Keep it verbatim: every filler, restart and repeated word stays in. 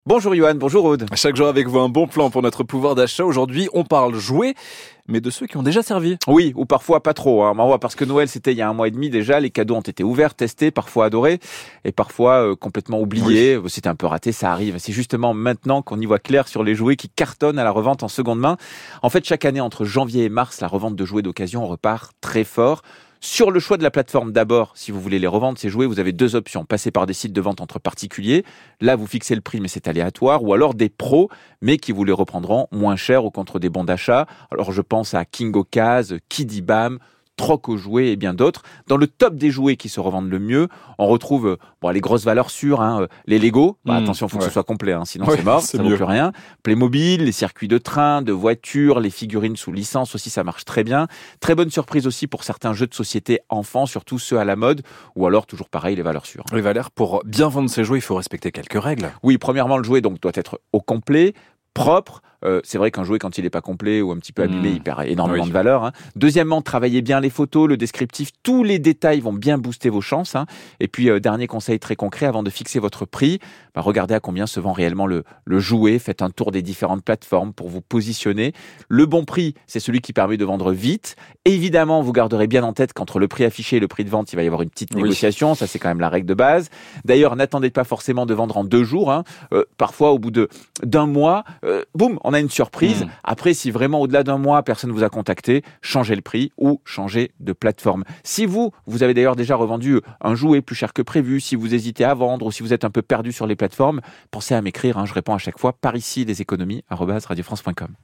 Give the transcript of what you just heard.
Bonjour Yohan, bonjour Aude. Chaque jour avec vous, un bon plan pour notre pouvoir d'achat. Aujourd'hui, on parle jouets, mais de ceux qui ont déjà servi. Oui, ou parfois pas trop. Hein. Parce que Noël, c'était il y a un mois et demi déjà. Les cadeaux ont été ouverts, testés, parfois adorés, et parfois euh, complètement oubliés. Oui. C'était un peu raté, ça arrive. C'est justement maintenant qu'on y voit clair sur les jouets qui cartonnent à la revente en seconde main. En fait, chaque année, entre janvier et mars, la revente de jouets d'occasion repart très fort. Sur le choix de la plateforme d'abord, si vous voulez les revendre, ces jouets, vous avez deux options. Passer par des sites de vente entre particuliers, là vous fixez le prix mais c'est aléatoire, ou alors des pros, mais qui vous les reprendront moins cher ou contre des bons d'achat. Alors je pense à King Ocase, Kidibam, Troc aux jouets et bien d'autres. Dans le top des jouets qui se revendent le mieux, on retrouve bon, les grosses valeurs sûres, hein, les Lego. Bah, mmh, attention, il faut ouais. que ce soit complet, hein, sinon ouais, c'est mort, c'est ça ne vaut plus rien. Playmobil, les circuits de train, de voitures, les figurines sous licence aussi, ça marche très bien. Très bonne surprise aussi pour certains jeux de société enfants, surtout ceux à la mode, ou alors toujours pareil, les valeurs sûres. Les valeurs, pour bien vendre ces jouets, il faut respecter quelques règles. Oui, premièrement, le jouet donc doit être au complet, propre. Euh, c'est vrai qu'un jouet, quand il n'est pas complet ou un petit peu abîmé, mmh. il perd énormément oui. de valeur. Hein. Deuxièmement, travaillez bien les photos, le descriptif, tous les détails vont bien booster vos chances. Hein. Et puis, euh, dernier conseil très concret, avant de fixer votre prix, bah, regardez à combien se vend réellement le, le jouet. Faites un tour des différentes plateformes pour vous positionner. Le bon prix, c'est celui qui permet de vendre vite. Évidemment, vous garderez bien en tête qu'entre le prix affiché et le prix de vente, il va y avoir une petite oui. négociation. Ça, c'est quand même la règle de base. D'ailleurs, n'attendez pas forcément de vendre en deux jours. Hein. Euh, parfois, au bout de, d'un mois, euh, boum, on a une surprise. Mmh. Après, si vraiment au-delà d'un mois, personne ne vous a contacté, changez le prix ou changez de plateforme. Si vous, vous avez d'ailleurs déjà revendu un jouet plus cher que prévu, si vous hésitez à vendre ou si vous êtes un peu perdu sur les plateformes, pensez à m'écrire. Hein, je réponds à chaque fois par ici, les économies, arobase radio france point com.